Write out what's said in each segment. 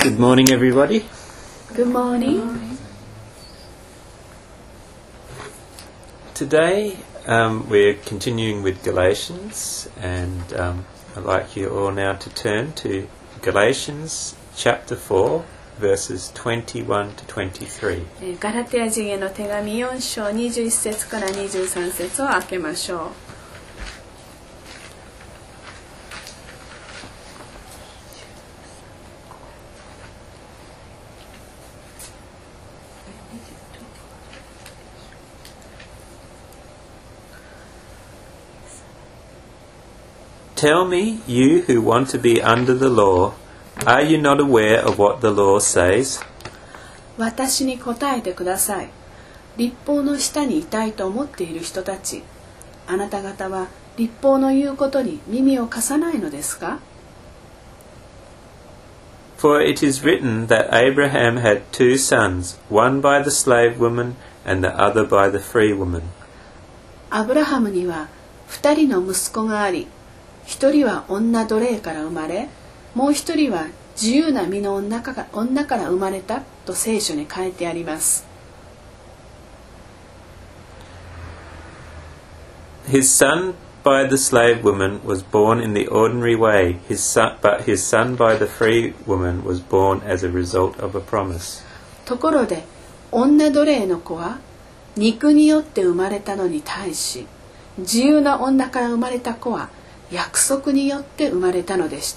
Good morning, everybody. Good morning. Today we're continuing with Galatians, and I'd like you all now to turn to Galatians chapter 4, verses 21 to 23. ガラテヤ人への手紙4章21節から23節を開けましょう。 Tell me, you who want to be under the law, are you not aware of what the law says? 私に答えてください。律法の下にいたいと思っている人たち、あなた方は律法の言うことに耳を貸さないのですか？ For it is written that Abraham had two sons, one by the slave woman and the other by the free woman. アブラハムには2人の息子があり、一人は女奴隷から生まれ、もう一人は自由な身の女から生まれたと聖書に書いてあります。 His son by the slave woman was born in the ordinary way, but his son by the free woman was born as a result of a promise. ところで、女奴隷の子は肉によって生まれたのに対し、自由な女から生まれた子は約束によって生まれたのでした。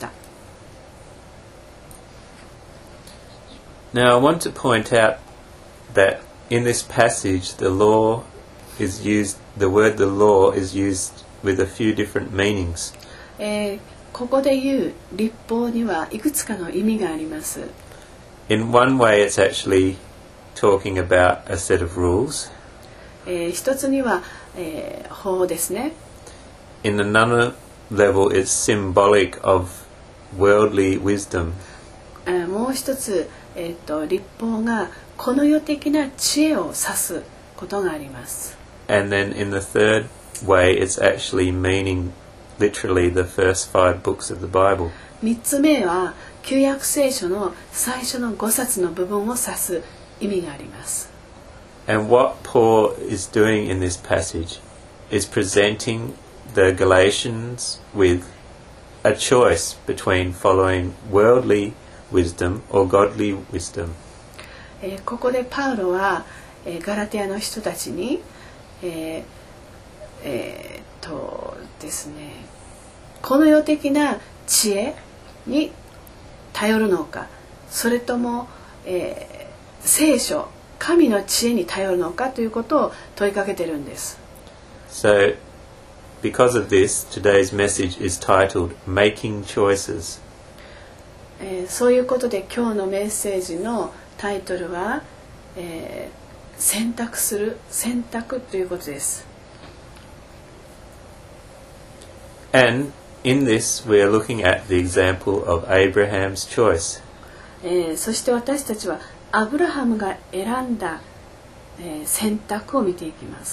Now I want to point out that in this passage the word the law is used with a few different meanings. ここで言う律法にはいくつかの意味があります。 In one way it's actually talking about a set of rules. 一つには、法ですね。 In another level it's symbolic of worldly wisdom. もう一つ、律法がこの世的な知恵を指すことがあります。 And then in the third way it's actually meaning literally the first 5 books of the Bible. 3つ目は旧約聖書の最初の5冊の部分を指す意味があります。 And what Paul is doing in this passage is presenting the Galatians with a choice between following worldly wisdom or godly wisdom. ここでパウロは、ガラテヤの人たちに、ですね、この世的な知恵に頼るのか、それとも、聖書、神の知恵に頼るのかということを問いかけてるんです。 So, because of this, today's message is titled Making Choices. そういうことで今日のメッセージのタイトルは、選択ということです。 And in this we are looking at the example of Abraham's choice. そして私たちはアブラハムが選んだ、選択を見ていきます。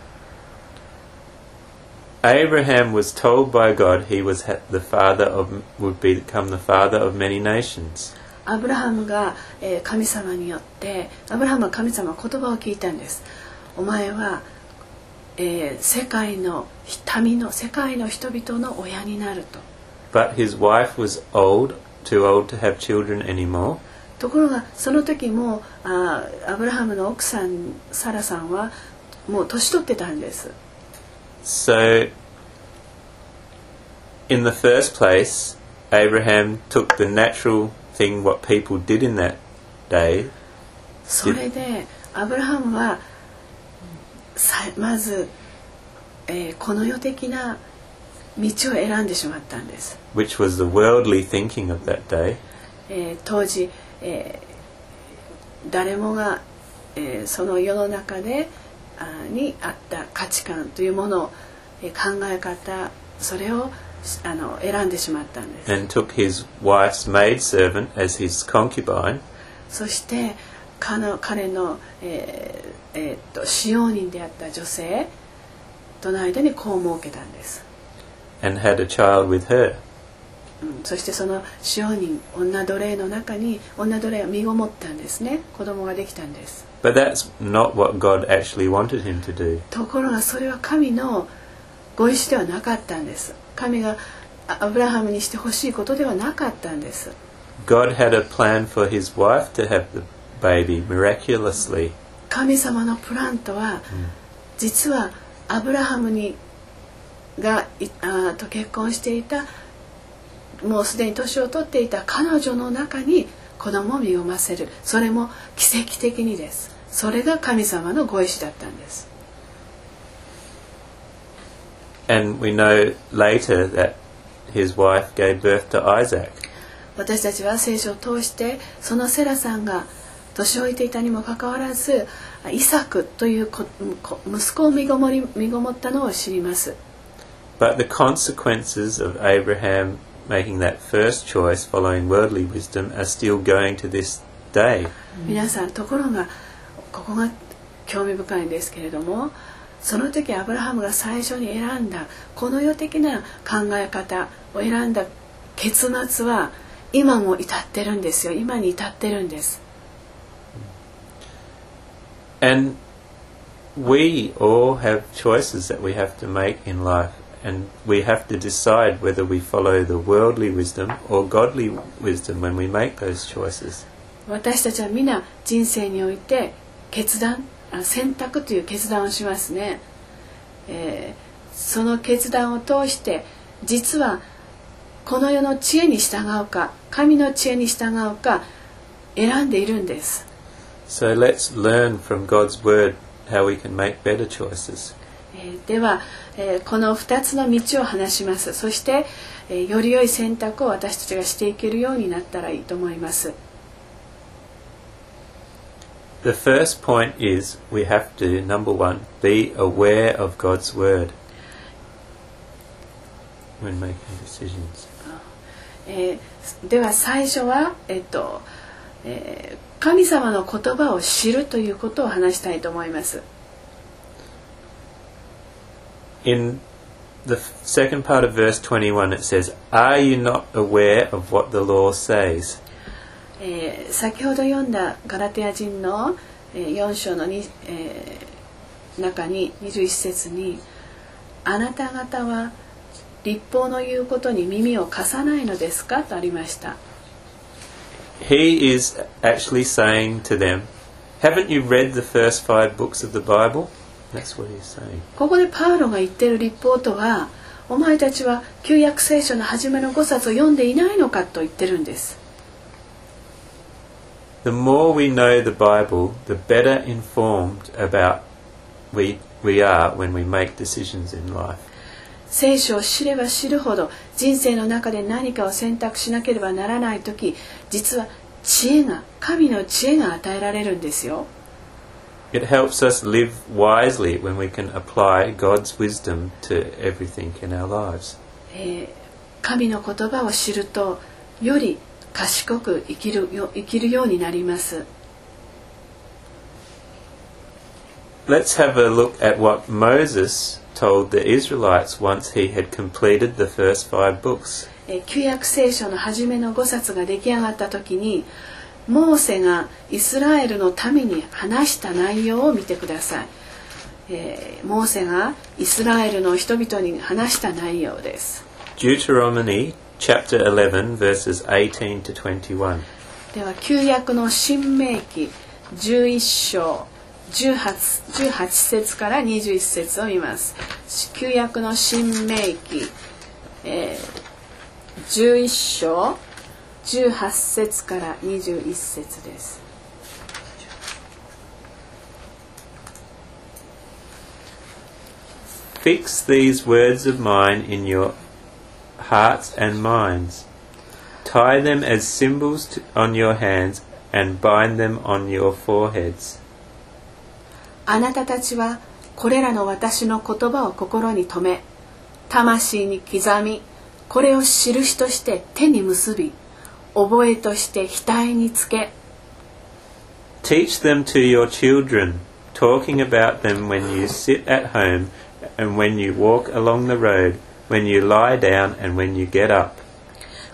Abraham was told by God he would become the father of many nations. アブラハムが、神様によってアブラハムは神様の言葉を聞いたんです。お前は、世界の人々の親になると。 But his wife was too old to have children anymore. ところがその時もアブラハムの奥さんサラさんはもう年取ってたんです。 So, in the first place, Abraham took the natural thing what people did in that day. それでアブラハムはまず、この世的な道を選んでしまったんです。 Which was the worldly thinking of that day. 当時、誰もが、その世の中でにあった価値観というものを、考え方、それを選んでしまったんです。 And took his wife's maidservant as his concubine. そして彼の、使用人であった女性との間に子を設けたんです。 And had a child with her. そしてその使用人女奴隷の中に女奴隷は身ごもったんですね。子供ができたんです。 But that's not what God actually wanted him to do. ところがそれは神のご意思ではなかったんです。神がアブラハムにしてほしいことではなかったんです。 God had a plan for his wife to have the baby miraculously. 神様のプランとは、実はアブラハムと結婚していた、もうすでに年を取っていた彼女の中に子供を身ごませる。それも奇跡的にです。それが神様のご意志だったんです。 And we know later that his wife gave birth to Isaac. 私たちは聖書を通してそのセラさんが年老いていたにもかかわらずイサクという息子を身ごもったのを知ります。 But the consequences of Abraham making that first choice following worldly wisdom are still going to this day. 皆さん、ところがここが興味深いんですけれども、その時アブラハムが最初に選んだこの世的な考え方を選んだ結末は今も至ってるんですよ。今に至ってるんです。 And we all have choices that we have to make in life, and we have to decide whether we follow the worldly wisdom or godly wisdom when we make those choices. 私たちは皆人生において選択という決断をしますね。その決断を通して実はこの世の知恵に従うか神の知恵に従うか選んでいるんです。 So let's learn from God's word how we can make better choices. では、この2つの道を話します。そして、より良い選択を私たちがしていけるようになったらいいと思います。 The first point is we have to, number one, be aware of God's word when making decisions. では最初は、神様の言葉を知るということを話したいと思います。 In the second part of verse 21 it says, "Are you not aware of what the law says?" 先ほど読んだガラテヤ人の4章の中に21節にあなた方は律法の言うことに耳を貸さないのですかとありました。 He is actually saying to them, haven't you read the first 5 books of the Bible? That's what he's saying. ここでパウロが言っている律法とは、お前たちは旧約聖書の初めの5冊を読んでいないのかと言ってるんです。 The more we know the Bible, the better informed about we are when we make decisions in life. 聖書を知れば知るほど人生の中で何かを選択しなければならないとき、実は神の知恵が与えられるんですよ。 It helps us live wisely when we can apply God's wisdom to everything in our lives. 神の言葉を知るとより賢く生きるようになります。 Let's have a look at what Moses told the Israelites once he had completed the first 5 books. 旧約聖書の初めの5冊が出来上がった時にモーセがイスラエルの民に話した内容を見てください。モーセがイスラエルの人々に話した内容です。 Deuteronomy chapter 11 verses 18 to 21. では旧約の新明記11章18節から21節を見ます。旧約の新明記、11章18節から21節です。 Fix these words of mine in your hearts and minds. Tie them as symbols on your hands and bind them on your foreheads. あなたたちはこれらの私の言葉を心に留め、魂に刻み、これを印として手に結び、覚えとして額につけ。 Teach them to your children, talking about them when you sit at home and when you walk along the road, when you lie down and when you get up.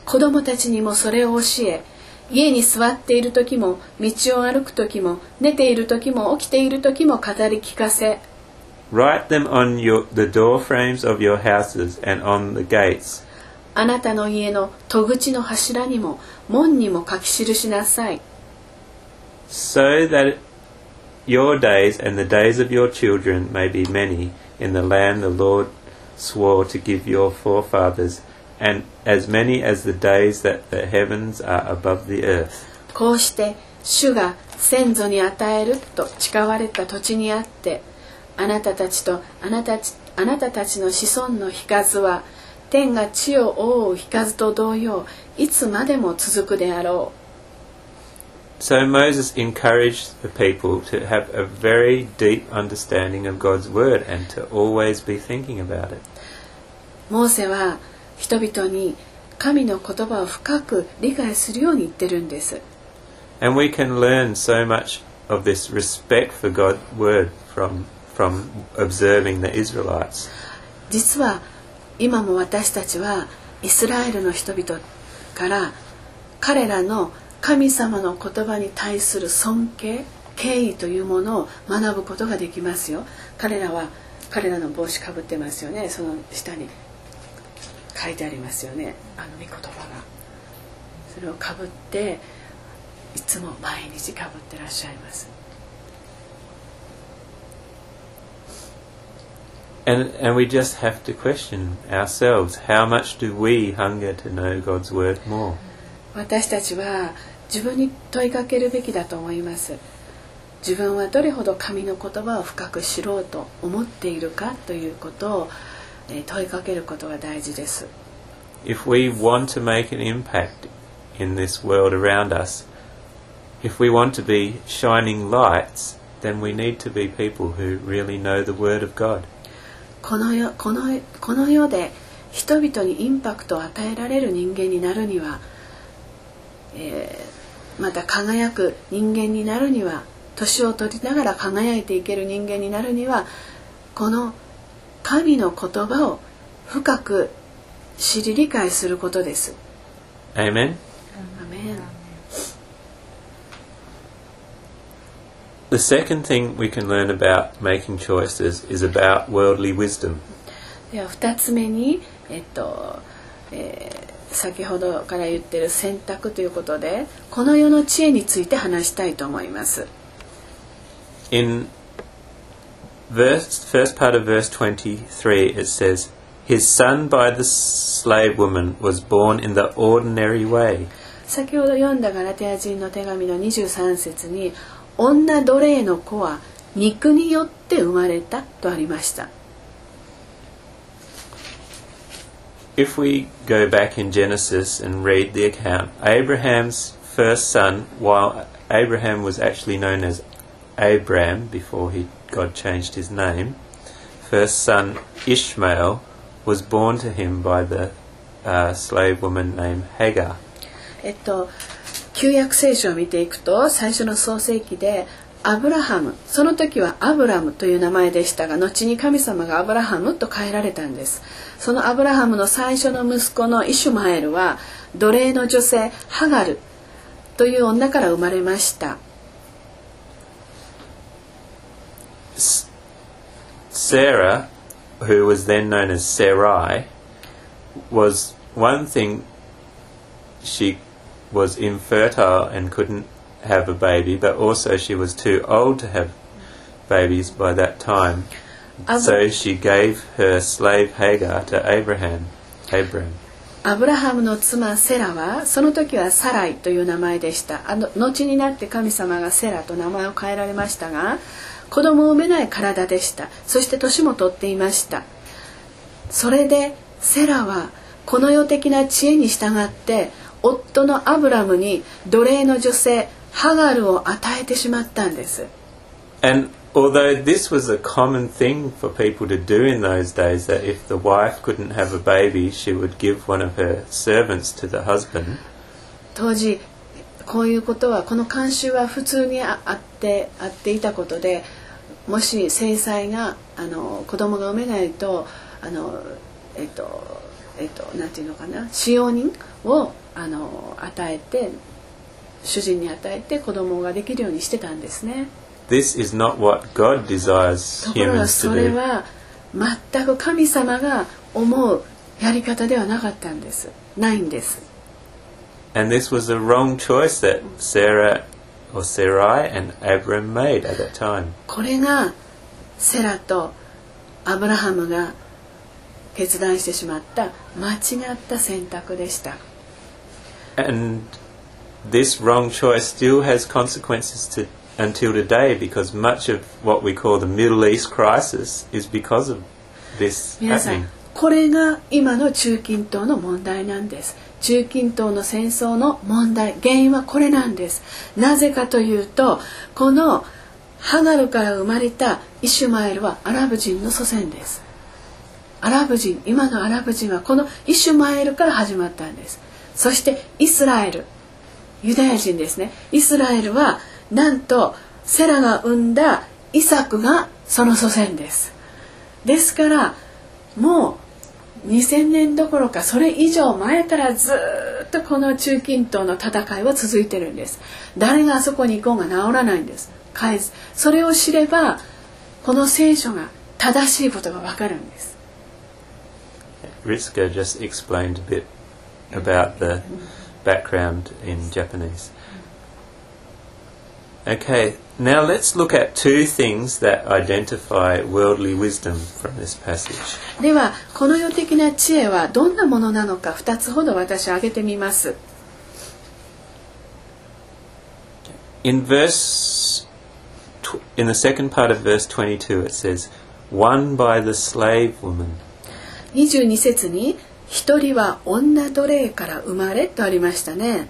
子供たちにもそれを教え、家に座っている時も、道を歩く時も、寝ている時も、起きている時も語り聞かせ。 Write them on the door frames of your houses and on the gates. あなたの家の戸口の柱にも門にも書き記しなさい。 So that your days and the days of your children may be many in the land the Lord swore to give your forefathers, and as many as the days that the heavens are above the earth. こうして主が先祖に与えると誓われた土地にあって、あなたたちとあなたたちの子孫の日数は天が地を覆う日数と同様、いつまでも続くであろう。 So Moses encouraged the people to have a very deep understanding of God's word and to always be thinking about it. モーセは人々に神の言葉を深く理解するように言ってるんです。 And we can learn so much of this respect for God's word from observing the Israelites. 実は今も私たちはイスラエルの人々から彼らの神様の言葉に対する尊敬、敬意というものを学ぶことができますよ。彼らの帽子かぶってますよね。その下に書いてありますよね。御言葉が。それをかぶっていつも毎日かぶってらっしゃいます。 And we just have to question ourselves, how much do we hunger to know God's word more? 私たちは自分に問いかけるべきだと思います。自分はどれほど神の言葉を深く知ろうと思っているかということを問いかけることが大事です。 If we want to make an impact in this world around us, if we want to be shining lights, then we need to be people who really know the word of God. この世で人々にインパクトを与えられる人間になるには、また輝く人間になるには、年を取りながら輝いていける人間になるには、この神の言葉を深く知り理解することです。 Amen? Amen. The second thing we can learn about making choices is about worldly wisdom. では2つ目に、先ほどから言っている選択ということで、この世の知恵について話したいと思います。 In first part of verse 23, it says, His son by the slave woman was born in the ordinary way. 先ほど読んだガラテヤ人の手紙の23節に、女奴隷の子は肉によって生まれたとありました。 If we go back in Genesis and read the account, Abraham's first son, while Abraham was actually known as Abram before God changed his name, first son Ishmael was born to him by the slave woman named Hagar. 旧約聖書を見ていくと、最初の創世記でアブラハム、その時はアブラムという名前でしたが、後に神様がアブラハムと変えられたんです。そのアブラハムの最初の息子のイシュマエルは奴隷の女性ハガルという女から生まれました。 Sarah, who was then known as Sarai, was one thing, she was infertile and couldn't have a baby, but also she was too old to have babies by that time. So she gave her slave Hagar to Abram. アブラハムの妻セラはその時はサライという名前でした。後になって神様がセラと名前を変えられましたが、子供を産めない体でした。そして年も取っていました。それでセラはこの世的な知恵に従って夫のアブラムに奴隷の女性ハガルを与えてしまったんです。 And although this was a common thing for people to do in those days, that if the wife couldn't have a baby, she would give one of her servants to the husband. 当時こういうことは、この慣習は普通にあっていたことで、もし正妻が子供が産めないとなんていうのかな、使用人を与えて、主人に与えて子供ができるようにしてたんですね。 This is not what God desires ところが humans そ to れ do. は全く神様が思うやり方ではなかったんです。ないんです。 And this was the wrong choice that Sarah or Sarai and Abram made at that time. これがセラとアブラハムが決断してしまった間違った選択でした。 And this wrong choice still has consequences until today, because much of what we call the Middle East crisis is because of this 皆さ happening. ん、これが今の中近東の問題なんです。中近東の戦争の問題、原因はこれなんです。なぜかというと、このハガルから生まれたイシュマエルはアラブ人の祖先です。アラブ人、今のアラブ人はこのイシュマエルから始まったんです。そしてイスラエル、ユダヤ人ですね。イスラエルはなんとセラが産んだイサクがその祖先です。ですからもう2000年どころかそれ以上前からずっとこの中近東の戦いは続いてるんです。誰があそこに行こうが治らないんです。それを知ればこの聖書が正しいことがわかるんです。 Ritsuka just explained a bit about the background in Japanese. Okay, now let's look at two things that identify worldly wisdom from this passage. ではこの世的な知恵はどんなものなのか2つほど私挙げてみます。 In the second part of verse 22 it says, won by the slave woman. 22節に一人は女奴隷から生まれとありましたね。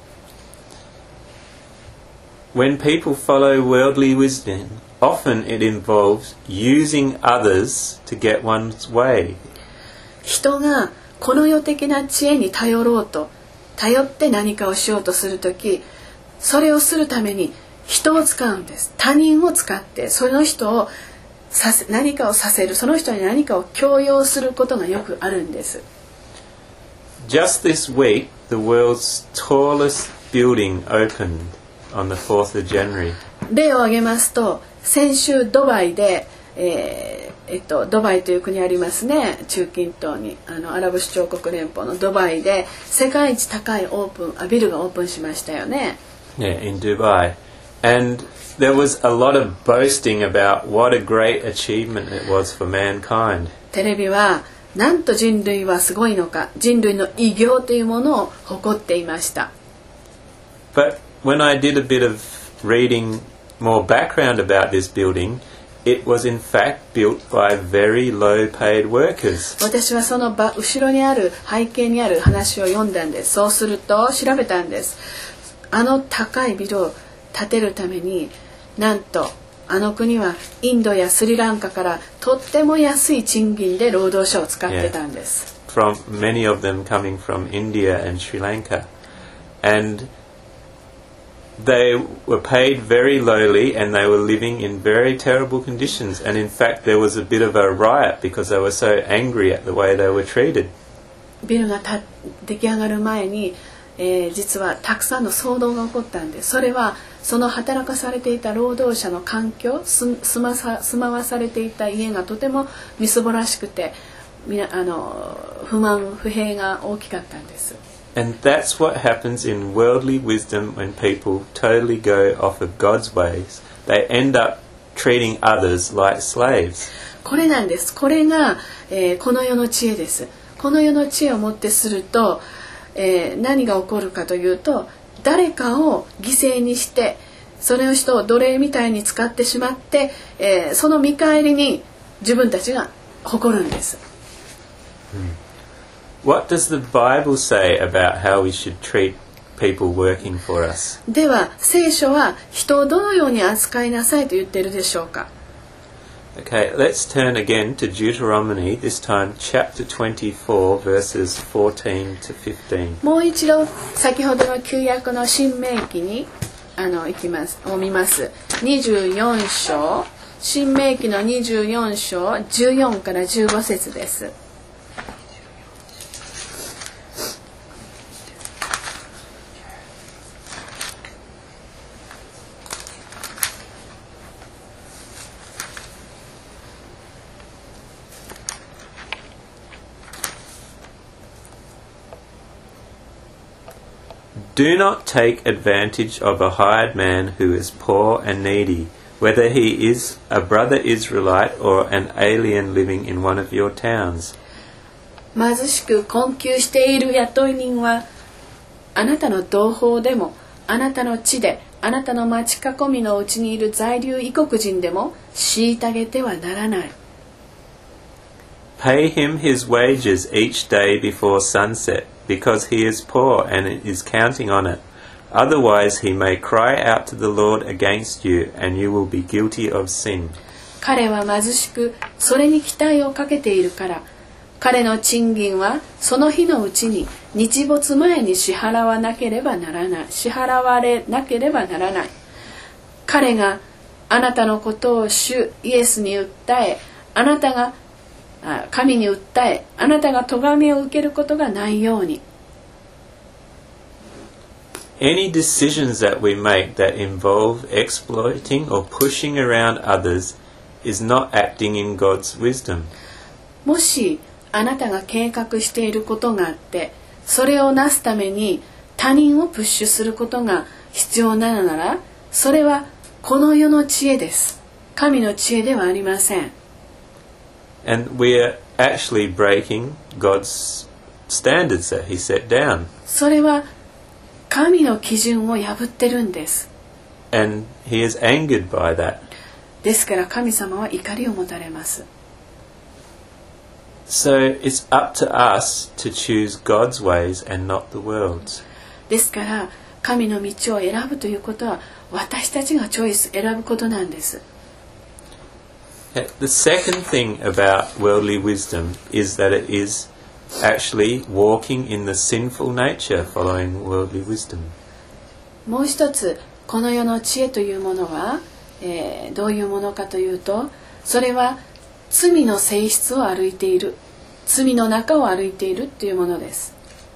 When people follow worldly wisdom, often it involves using others to get one's way. 人がこの世的な知恵に頼って何かをしようとするとき、それをするために人を使うんです。他人を使ってその人を何かをさせる、その人に何かを強要することがよくあるんです。 Just this week, the world's tallest building opened on the 4th of January. 例を挙げますと、先週ドバイで、ドバイという国ありますね、中近東にアラブ首長国連邦のドバイで世界一高いビルがオープンしましたよね。 Yeah, in Dubai. And there was a lot of boasting about what a great achievement it was for mankind. テレビはなんと人類はすごいのか、人類の偉業というものを誇っていました。 But when I did a bit of reading more background about this building, it was in fact built by very low paid workers. 私はその後ろにある背景にある話を読んだんです。そうすると調べたんです。高いビルを建てるためになんと国はインドやスリランカからとっても安い賃金で労働者を使ってたんです。 From many of them coming from India and Sri Lanka. And they were paid very lowly and they were living in very terrible conditions. And in fact there was a bit of a riot because they were so angry at the way they were treated. ビルが出来上がる前に実はたくさんの騒動が起こったんです。それはその働かされていた労働者の環境、住まわされていた家がとてもみすぼらしくて不平が大きかったんです。 And that's what happens in worldly wisdom when people totally go off of God's ways. They end up treating others like slaves. これなんです。これが、この世の知恵です。この世の知恵をもってすると何が起こるかというと、誰かを犠牲にしてその人を奴隷みたいに使ってしまって、その見返りに自分たちが誇るんです。 What does the Bible say about how we should treat people working for us? では聖書は人をどのように扱いなさいと言っているでしょうか。 Okay, let's turn again to Deuteronomy, this time chapter 24, verses 14 to 15. もう一度先ほどの旧約の新明記に見ます。24章、新明記の24章14から15節です。 Do not take advantage of a hired man who is poor and needy, whether he is a brother Israelite or an alien living in one of your towns. 貧しく困窮している雇い人はあなたの同胞でもあなたの地であなたの町囲みのうちにいる在留異国人でも虐げてはならない。 Pay him his wages each day before sunset, because he is poor and is counting on it. Otherwise he may cry out to the Lord against you, and you will be guilty of sin. 彼は貧しくそれに期待をかけているから、彼の賃金はその日のうちに日没前に支払われなければならない。彼があなたのことを主イエスに訴え、神に訴え、あなたが咎めを受けることがないように。 Any decisions that we make that involve exploiting or pushing around others is not acting in God's wisdom. もしあなたが計画していることがあって、それをなすために他人をプッシュすることが必要なのなら、それはこの世の知恵です。神の知恵ではありません。 And we are actually breaking God's standards that He set down. それは神の基準を破ってるんです。 And He is angered by that. ですから神様は怒りを持たれます。 So it's up to us to choose God's ways and not the world's. ですから神の道を選ぶということは私たちが選ぶことなんです。 The second thing about worldly wisdom is that it is actually walking in the sinful nature following worldly wisdom. もう一つこの世の知恵というものは、どういうものかというと、それは罪の性質を歩いている、罪の中を歩いているというものです。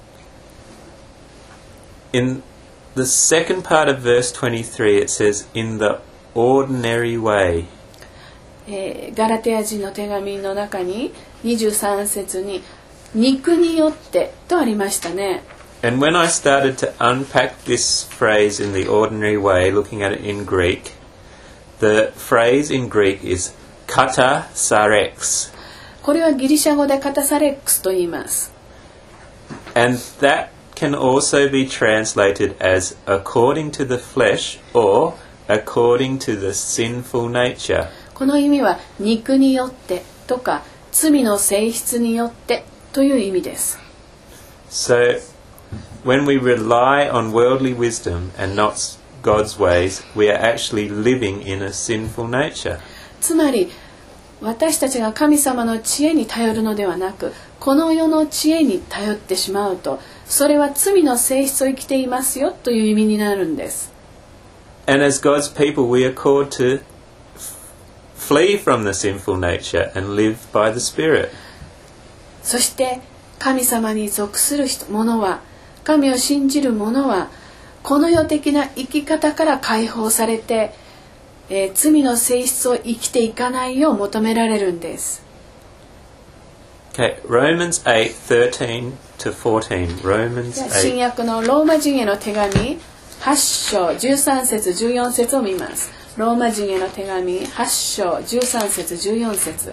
In the second part of verse 23 it says, in the ordinary way. ガラテヤ人の手紙の中に23節に肉によってとありましたね。 And when I started to unpack this phrase in the ordinary way, looking at it in Greek, the phrase in Greek is kata sarex. これはギリシャ語でカタサレックスと言います。 And that can also be translated as according to the flesh or according to the sinful nature. この意味は肉によってとか罪の性質によってという意味です。 So when we rely on worldly wisdom and not God's ways, we are actually living in a sinful nature. つまり私たちが神様の知恵に頼るのではなく、この世の知恵に頼ってしまうと、それは罪の性質を生きていますよという意味になるんです。 And as God's people, we are called to flee from the sinful nature and live by the Spirit. そして神様に属する者は、神を信じる者は、この世的な生き方から解放されて、罪の性質を生きていかないよう求められるんです。 Okay, Romans 8:13 to 14. Romans 8. 新約のローマ人への手紙8章13節14節を見ます。ローマ人への手紙8章13節14節。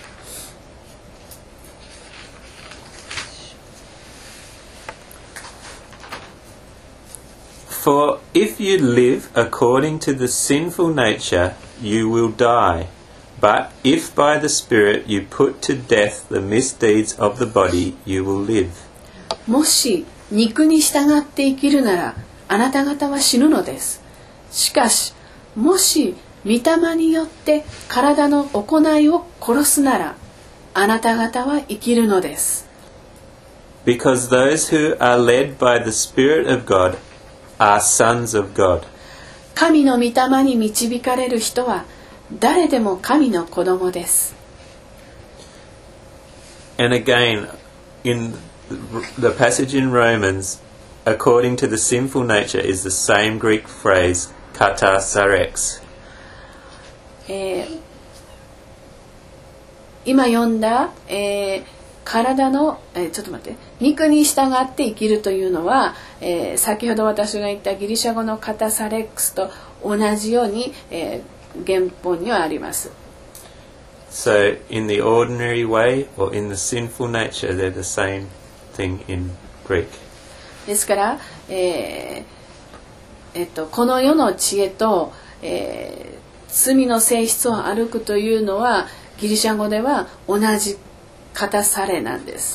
For if you live according to the sinful nature, you will die. But if by the Spirit you put to death the misdeeds of the body, you will live. もし肉に従って生きるなら、あなた方は死ぬのです。しかし、もし御霊によって体の行いを殺すなら、あなた方は生きるのです。 Because those who are led by the Spirit of God are sons of God. 神の御霊に導かれる人は誰でも神の子供です。 And again, in the passage in Romans, according to the sinful nature is the same Greek phrase, kata sarex. 今読んだ、 体の、ちょっと待って、肉に従って生きるというのは、先ほど私が言ったギリシャ語のカタサレックスと同じように、原本にはあります。 So, in the ordinary way or in the sinful nature, they're the same thing in Greek. ですから、この世の知恵と、罪の性質を歩くというのはギリシャ語では同じカタサレなんです。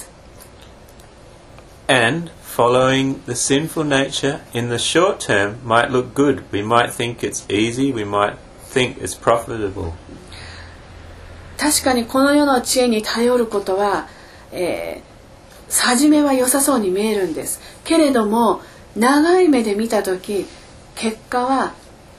And following the sinful nature in the short term might look good. We might think it's easy, we might think it's profitable. 確かにこの世の知恵に頼ることは、初めは良さそうに見えるんです。けれども長い目で見たとき、結果は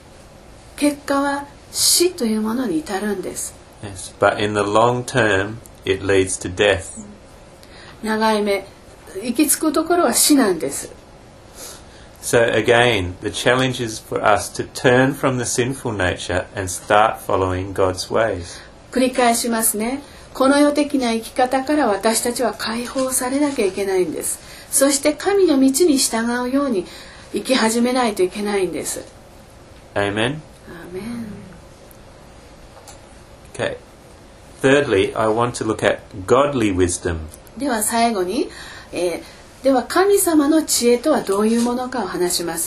死というものに至るんです。 Yes, but in the long term, it leads to death. 長い目、行き着くところは死なんです。 So again, the challenge is for us to turn from the sinful nature and start following God's ways. 繰り返しますね。この世的な生き方から私たちは解放されなきゃいけないんです。そして神の道に従うように生き始めないといけないんです。 Amen. Amen. Okay. Thirdly, I want to look at godly wisdom. では最後に、では神様の知恵とはどういうものかを話します。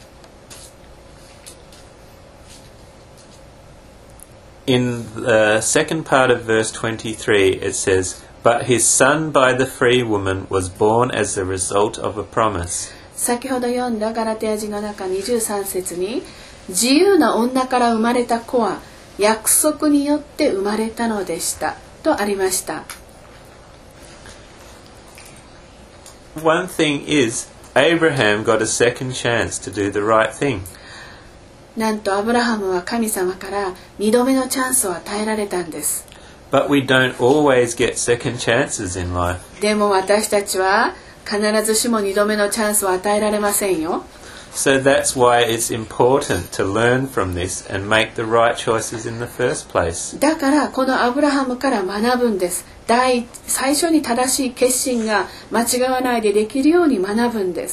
In the second part of verse 23, it says, "But his son by the free woman was born as the result of a promise." 先ほど読んだガラテヤ人の中23節に、自由な女から生まれた子は約束によって生まれたのでしたとありました。 One thing is, Abraham got a second chance to do the right thing. なんとアブラハムは神様から2度目のチャンスを与えられたんです。 But we don't always get second chances in life. でも私たちは必ずしも2度目のチャンスを与えられませんよ。 So that's why it's important to learn from this and make the right choices in the first place. だからこのアブラハムから学ぶんです。最初に正しい決心が間違わないでできるように学ぶんです。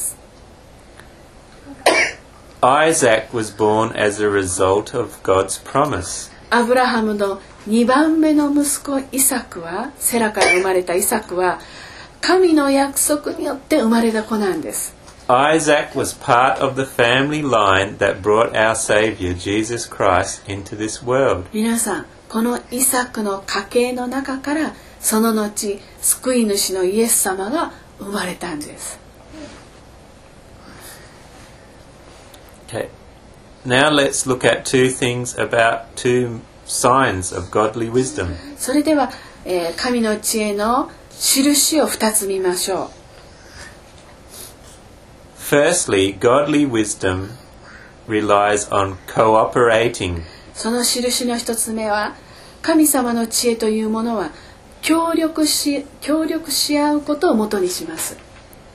Isaac was born as a result of God's promise. アブラハムの2番目の息子イサクは、セラから生まれたイサクは神の約束によって生まれた子なんです。 Isaac was part of the family line that brought our Savior Jesus Christ into this world. 皆さん、このイサクの家系の中からその後救い主のイエス様が生まれたんです。 Okay. Now let's look at two signs of godly wisdom. それでは、神の知恵の印を2つ見ましょう。 Firstly, godly wisdom relies on cooperating. その印の1つ目は、神様の知恵というものは協力し合うことをもとにします。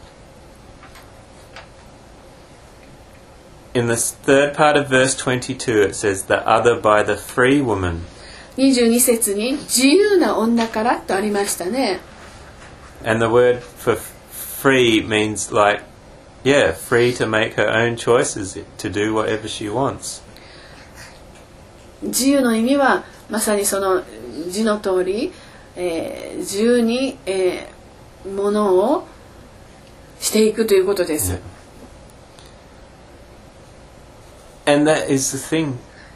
In the third part of verse 22, it says, "The other by the free woman." 22節に自由な女からとありましたね。 And the word for free means free to make her own choices, to do whatever she wants. 自由の意味はまさにその字の通り、自由に、ものをしていくということです。 And that is the thing.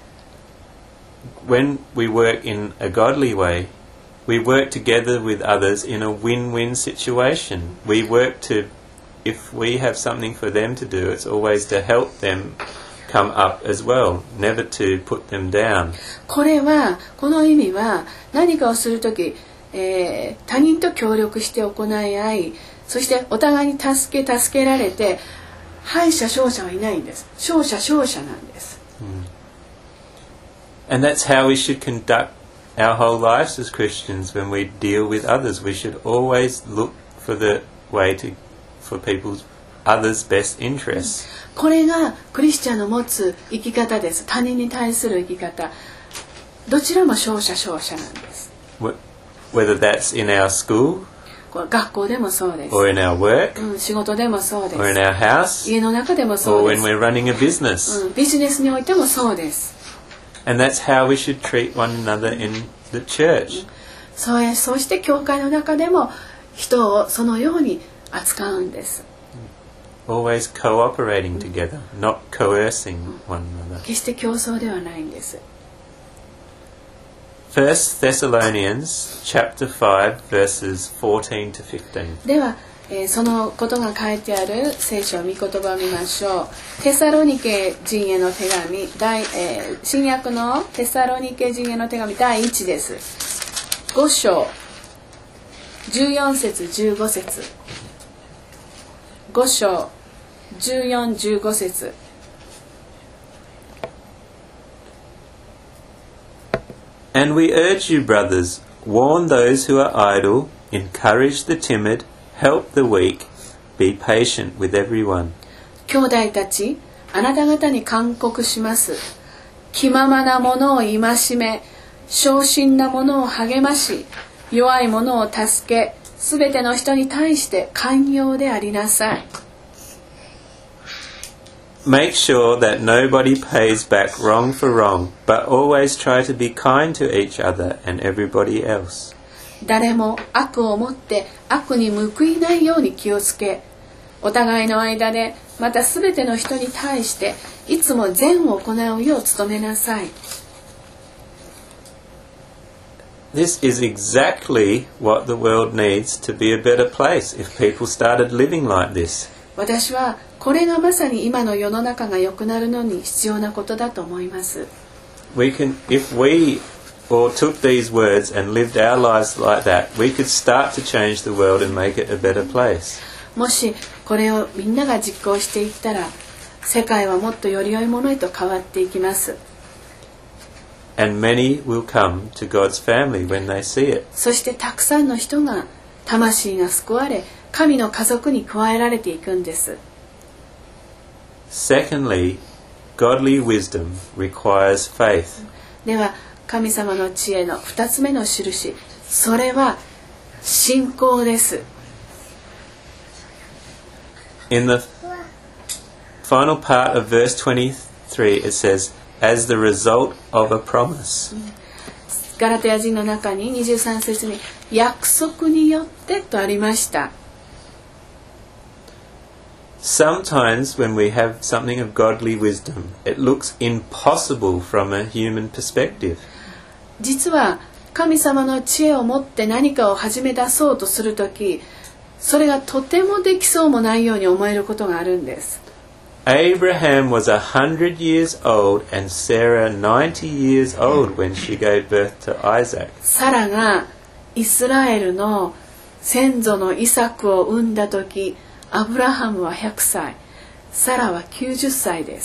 When we work in a godly way, we work together with others in a win-win situation. We work if we have something for them to do, it's always to help them come up as well, never to put them down. この意味は何かをするとき、他人と協力して行い合い、そしてお互いに助けられて、敗者勝者はいないんです。勝者なんです。 And that's how we should conduct our whole lives as Christians when we deal with others. We should always look for the way for others' best interests. これがクリスチャンの持つ生き方です。他人に対する生き方。どちらも勝者なんです。 Whether that's in our school, 学校でもそうです。 or in our work, 仕事でもそうで or in す。 our house, 家の中でもそ or うで when す。 we're running a business. ビジネスにおいてもそうです。 And that's how we should treat one another in the church. そうして教会の中でも人をそのように扱うんです。 Always cooperating together, not coercing one another. 決して競争ではないんです。 1 Thessalonians chapter 5 verses 14 to 15. では、そのことが書いてある聖書御言葉を見ましょう。テサロニケ人への手紙、新約のテサロニケ人への手紙第1です。5章14節15節5章14、15節 And we urge you, brothers, warn those who are idle, encourage the timid, help the weak, be patient with everyone. 兄弟たち、あなた方に勧告します。気ままな者を戒め、小心な者を励まし、弱い者を助け、すべての人に対して寛容でありなさい。 Make sure that nobody pays back wrong for wrong, but always try to be kind to each other and everybody else. 誰も悪をもって悪に報いないように気をつけ、お互いの間でまたすべての人に対していつも善を行うよう努めなさい。 This is exactly what the world needs to be a better place if people started living like this. 私はこれがまさに今の世の中が良くなるのに必要なことだと思います。 If we all took these words and lived our lives like that, we could start to change the world and make it a better place. もしこれをみんなが実行していったら、世界はもっとより良いものへと変わっていきます。 And many will come to God's family when they see it. そしてたくさんの人が魂が救われ、神の家族に加えられていくんです。 Secondly, godly wisdom requires faith. では神様の知恵の2つ目の印、それは信仰です。 In the final part of verse 23, it says, as the result of a promise. ガラテヤ人の中に23節に約束によってとありました。 Sometimes when we have something of godly wisdom, it looks impossible from a human perspective. 実は神様の知恵を持って何かを始め出そうとするとき、それがとてもできそうもないように思えることがあるんです。 Abraham was 100 years old and Sarah 90 years old when she gave birth to Isaac. サラがイスラエルの先祖のイサクを産んだとき、アブラハムは100歳、サラは90歳です。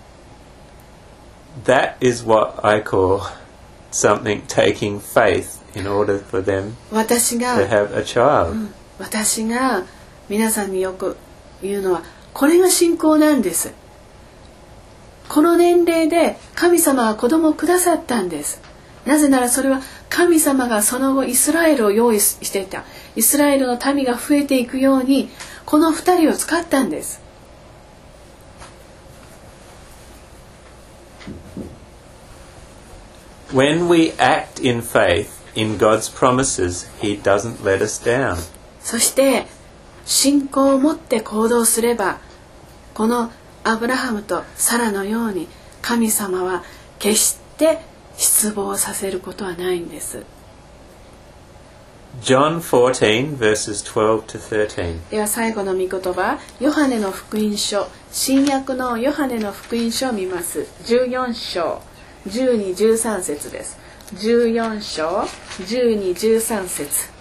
That is what I call something taking faith in order for them 私 to が have a child. 皆さんによく言うのは、これが信仰なんです。この年齢で神様は子供をくださったんです。なぜならそれは神様がその後イスラエルを用意していた。イスラエルの民が増えていくようにこの2人を使ったんです。 When we act in faith in God's promises, He doesn't let us down. そして信仰を持って行動すれば、このアブラハムとサラのように神様は決して失望させることはないんです。 John 14 verses 12 to 13. では最後の御言葉、ヨハネの福音書、新約のヨハネの福音書を見ます。14章12、13節です。14章12、13節。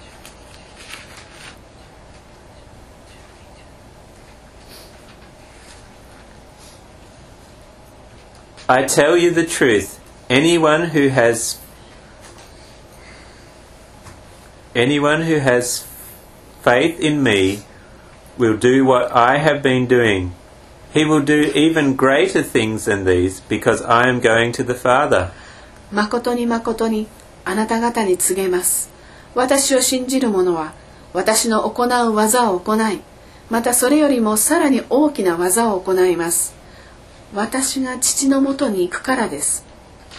I tell you the truth, anyone who has faith in me will do what I have been doing. He will do even greater things than these, because I am going to the Father. 誠に誠にあなた方に告げます。私を信じる者は私の行う技を行い、またそれよりもさらに大きな技を行います。私が父のもとに行くからです。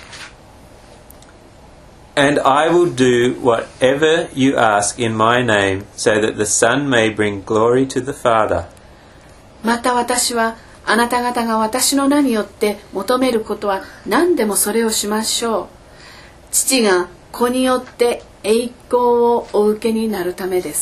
And I will do whatever you ask in my name, so that the Son may bring glory to the Father. また私はあなた方が私の名によって求めることは何でもそれをしましょう。父が子によって栄光をお受けになるためです。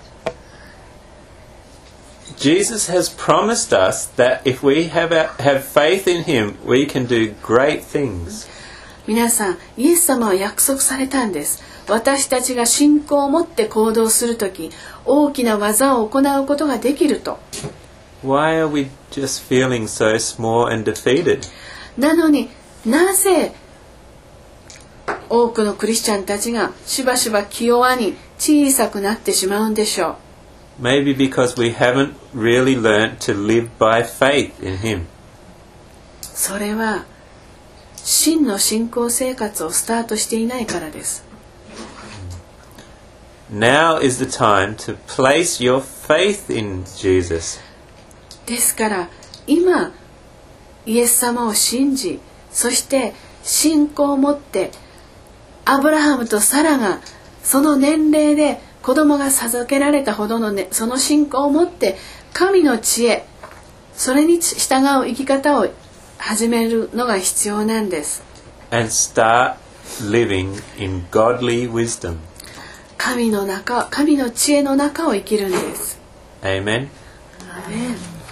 Jesus has promised us that if we have faith in him, we can do great things. 皆さん、イエス様は約束されたんです。私たちが信仰を持って行動するとき、大きな技を行うことができると。 Why are we just feeling so small and defeated? なのになぜ多くのクリスチャンたちがしばしば気弱に小さくなってしまうんでしょう。 Maybe because we haven't really learned to live by faith in him. それは真の信仰生活をスタートしていないからです。 Now is the time to place your faith in Jesus. ですから今イエス様を信じ、そして信仰を持ってアブラハムとサラがその年齢で子供が授けられたほどの、その信仰を持って神の知恵、それに従う生き方を始めるのが必要なんです。 And start living in godly wisdom. 神の知恵の中を生きるんです。 Amen. アーメン。